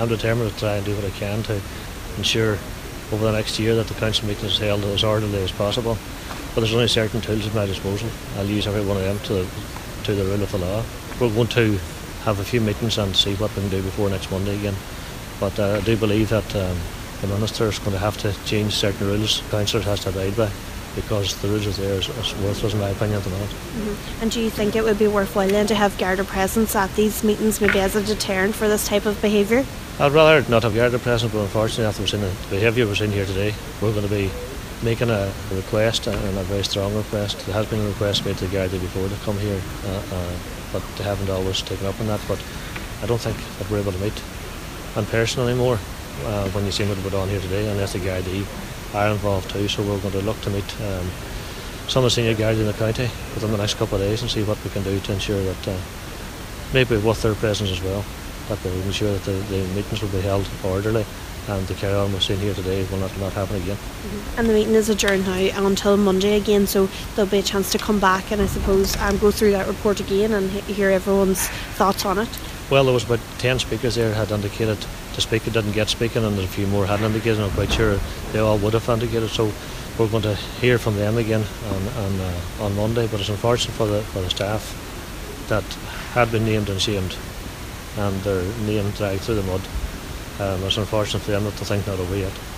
I'm determined to try and do what I can to ensure over the next year that the council meeting is held as orderly as possible. But there's only certain tools at my disposal. I'll use every one of them to the rule of the law. We're going to have a few meetings and see what we can do before next Monday again. But I do believe that the Minister is going to have to change certain rules councillors has to abide by, because the rules are there is worthless in my opinion at the moment. And do you think it would be worthwhile then to have Garda presence at these meetings, maybe as a deterrent for this type of behaviour? I'd rather not have Garda present, but unfortunately after we've seen the behaviour we've seen here today, we're going to be making a request, and a very strong request. There has been a request made to the Garda before to come here, but they haven't always taken up on that. But I don't think that we're able to meet in person anymore when you see what went on here today, unless the Garda are involved too. So we're going to look to meet some of the senior Garda in the county within the next couple of days and see what we can do to ensure that maybe with their presence as well, that we'll ensure that the meetings will be held orderly, and the carry on we've seen here today will not happen again. And the meeting is adjourned now until Monday again, so there'll be a chance to come back and I suppose go through that report again and hear everyone's thoughts on it. Well, there was about 10 speakers there had indicated to speak, who didn't get speaking, and a few more hadn't indicated. I'm quite sure they all would have indicated, so we're going to hear from them again on Monday. But it's unfortunate for the staff that had been named and shamed and their name dragged through the mud. It's unfortunate for them that the thing's not over yet.